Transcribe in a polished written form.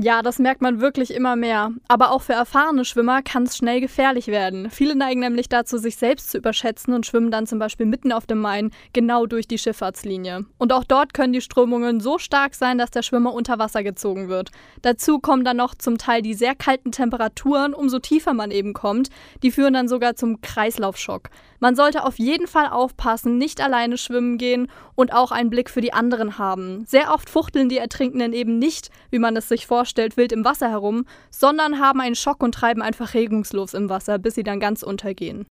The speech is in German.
Ja, das merkt man wirklich immer mehr. Aber auch für erfahrene Schwimmer kann es schnell gefährlich werden. Viele neigen nämlich dazu, sich selbst zu überschätzen und schwimmen dann zum Beispiel mitten auf dem Main genau durch die Schifffahrtslinie. Und auch dort können die Strömungen so stark sein, dass der Schwimmer unter Wasser gezogen wird. Dazu kommen dann noch zum Teil die sehr kalten Temperaturen, umso tiefer man eben kommt. Die führen dann sogar zum Kreislaufschock. Man sollte auf jeden Fall aufpassen, nicht alleine schwimmen gehen und auch einen Blick für die anderen haben. Sehr oft fuchteln die Ertrinkenden eben nicht, wie man es sich vorstellt, wild im Wasser herum, sondern haben einen Schock und treiben einfach regungslos im Wasser, bis sie dann ganz untergehen.